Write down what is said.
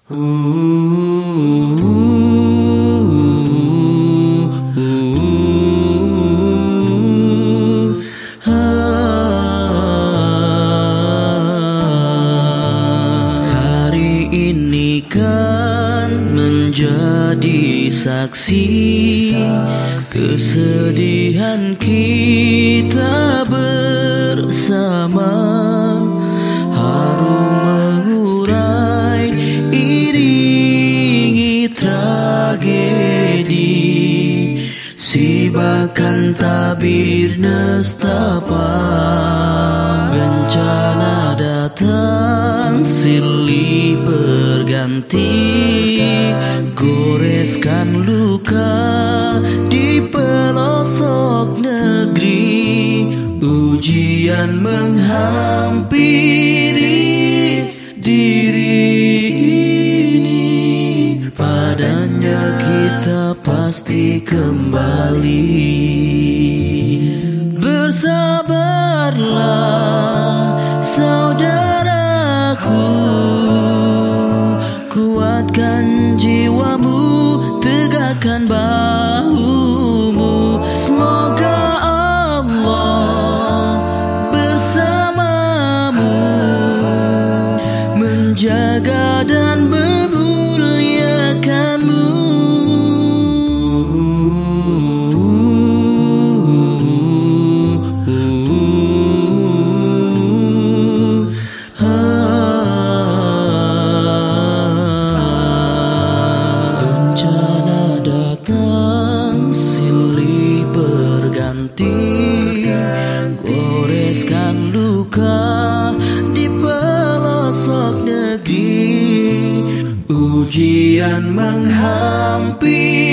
Hari ini kan menjadi saksi kesedihan kita bersama, harum mengurai iringi tragedi, sibakan tabir nestapa. Bencana datang silih berganti, goreskan luka di pelosok negeri. Ujian menghampiri diri ini, padanya kita pasti kembali. Bersabarlah saudaraku, kuatkan jiwamu, tegakkan bahumu. Semoga Allah bersamamu, menjaga dan memuliakanmu. Bencana datang silih berganti, goreskan luka di pelosok negeri. Ujian menghampiri